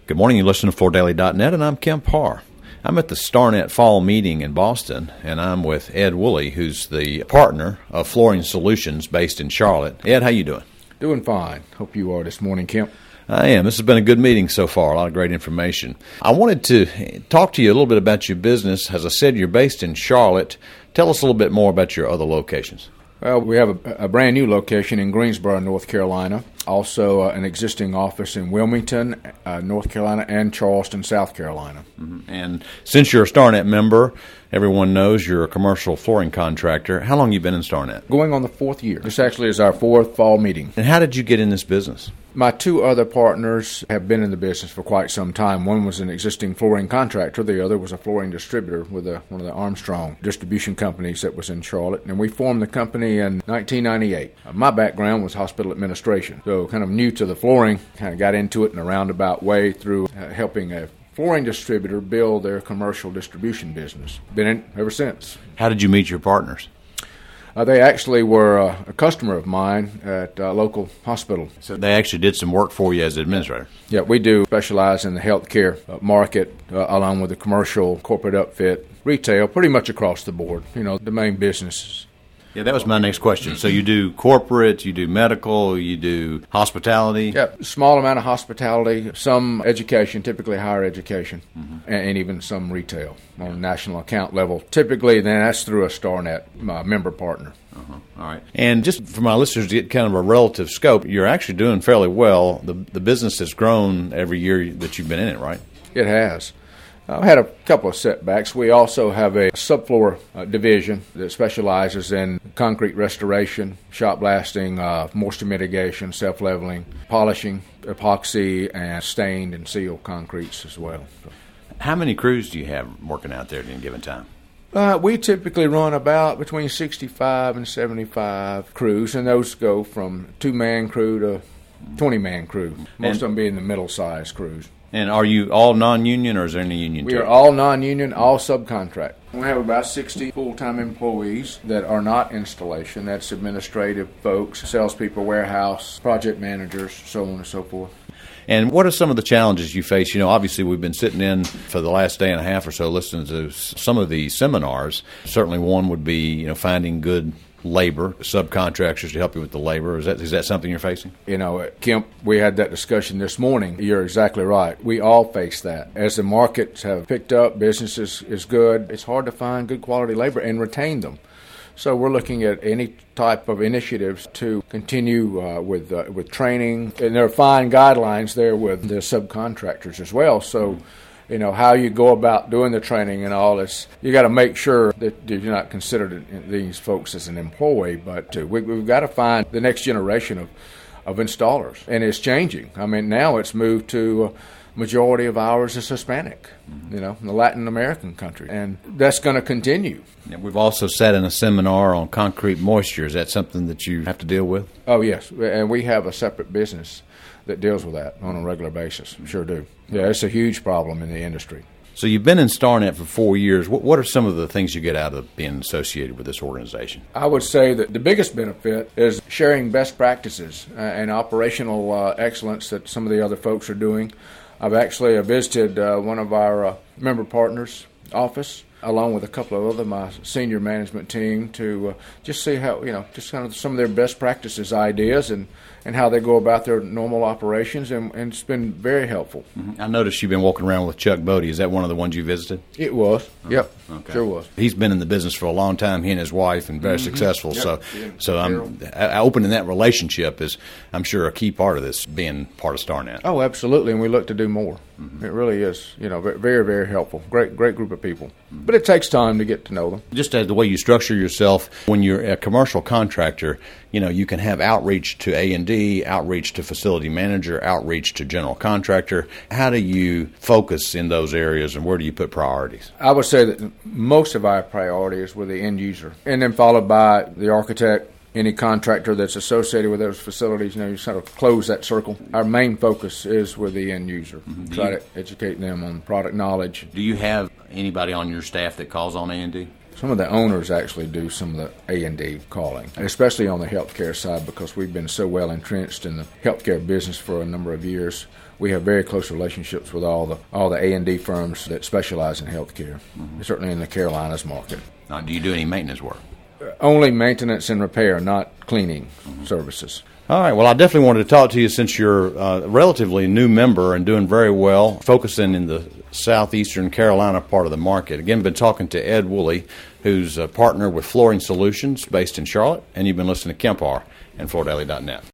Good morning, you listen to FloorDaily.net, and I'm Kemp Parr. I'm at the StarNet Fall Meeting in Boston, and I'm with Ed Woolley, who's the partner of Flooring Solutions based in Charlotte. Ed, how you doing? Doing fine. Hope you are this morning, Kemp. I am. This has been a good meeting so far, a lot of great information. I wanted to talk to you a little bit about your business. As I said, you're based in Charlotte. Tell us a little bit more about your other locations. Well, we have a brand new location in Greensboro, North Carolina. Also, an existing office in Wilmington, North Carolina, and Charleston, South Carolina. Mm-hmm. And since you're a StarNet member, everyone knows you're a commercial flooring contractor. How long have you been in StarNet? Going on the fourth year. This actually is our fourth fall meeting. And how did you get in this business? My two other partners have been in the business for quite some time. One was an existing flooring contractor. The other was a flooring distributor with one of the Armstrong distribution companies that was in Charlotte. And we formed the company in 1998. My background was hospital administration. So kind of new to the flooring, kind of got into it in a roundabout way through helping a flooring distributor build their commercial distribution business. Been in ever since. How did you meet your partners? They actually were a customer of mine at a local hospital. So they actually did some work for you as administrator? Yeah, we do specialize in the healthcare market along with the commercial, corporate upfit, retail, pretty much across the board, the main businesses. Yeah, that was my next question. So you do corporate, you do medical, you do hospitality? Yeah, small amount of hospitality, some education, typically higher education, and even some retail on a national account level. Typically, then that's through a StarNet member partner. All right. And just for my listeners to get kind of a relative scope, you're actually doing fairly well. The business has grown every year that you've been in it, right? It has. I had a couple of setbacks. We also have a subfloor division that specializes in concrete restoration, shot blasting, moisture mitigation, self-leveling, polishing, epoxy, and stained and sealed concretes as well. How many crews do you have working out there at any given time? We typically run about between 65 and 75 crews, and those go from 2-man crew to 20-man crew, most of them being the middle-sized crews. And are you all non-union, or is there any union? We are all non-union, all subcontract. We have about 60 full-time employees that are not installation. That's administrative folks, salespeople, warehouse, project managers, so on and so forth. And what are some of the challenges you face? Obviously we've been sitting in for the last day and a half or so listening to some of the seminars. Certainly one would be, finding good labor, subcontractors to help you with the labor. Is that something you're facing? Kemp, we had that discussion this morning. You're exactly right. We all face that. As the markets have picked up, business is good, it's hard to find good quality labor and retain them. So we're looking at any type of initiatives to continue with training. And there are fine guidelines there with the subcontractors as well. So how you go about doing the training and all this, you got to make sure that you're not considered these folks as an employee, but we've got to find the next generation of installers, and it's changing. I mean, now it's moved to majority of ours is Hispanic, in the Latin American country, and that's going to continue. Yeah, we've also sat in a seminar on concrete moisture. Is that something that you have to deal with? Oh, yes, and we have a separate business that deals with that on a regular basis. Sure do. Yeah, it's a huge problem in the industry. So you've been in StarNet for 4 years. What are some of the things you get out of being associated with this organization? I would say that the biggest benefit is sharing best practices and operational excellence that some of the other folks are doing. I've actually visited one of our member partners' office, along with a couple of other my senior management team, to just see how, just kind of some of their best practices, ideas, and how they go about their normal operations, and it's been very helpful. Mm-hmm. I noticed you've been walking around with Chuck Bodie. Is that one of the ones you visited? It was. Yep. Okay. Sure was. He's been in the business for a long time, he and his wife, and very successful. Yep. So I'm opening that relationship is, I'm sure, a key part of this, being part of StarNet. Oh, absolutely, and we look to do more. It really is, very, very helpful. Great group of people. But it takes time to get to know them. Just as the way you structure yourself, when you're a commercial contractor, you can have outreach to A&D, outreach to facility manager, outreach to general contractor. How do you focus in those areas, and where do you put priorities? I would say that most of our priorities were the end user, and then followed by the architect, any contractor that's associated with those facilities. You sort of close that circle. Our main focus is with the end user. Try to educate them on product knowledge. Do you have anybody on your staff that calls on A&D? Some of the owners actually do some of the A&D calling, especially on the healthcare side, because we've been so well entrenched in the healthcare business for a number of years. We have very close relationships with all the A&D firms that specialize in healthcare, certainly in the Carolinas market. Now, do you do any maintenance work? Only maintenance and repair, not cleaning services. All right. Well, I definitely wanted to talk to you since you're a relatively new member and doing very well, focusing in the southeastern Carolina part of the market. Again, been talking to Ed Woolley, who's a partner with Flooring Solutions based in Charlotte, and you've been listening to Kemp Harr and FloorDaily.net.